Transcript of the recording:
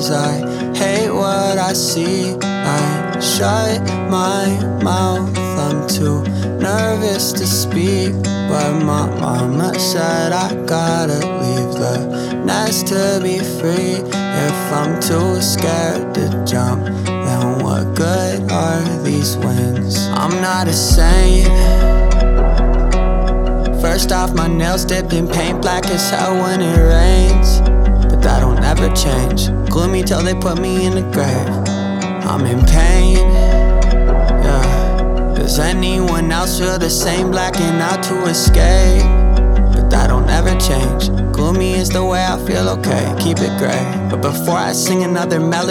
'cause I hate what I see. I shut my mouth, I'm too nervous to speak. But my mama said I gotta leave the nest to be free. If I'm too scared to jump, then what good are these wings? I'm not a saint. First off, my nails dipped in paint, black as hell when it rains. But that don't ever change. Gloomy till they put me in the grave. I'm in pain, yeah. Does anyone else feel the same, blacking out to escape? But that don't ever change. Gloomy is the way I feel, okay, keep it gray. But before I sing another melody,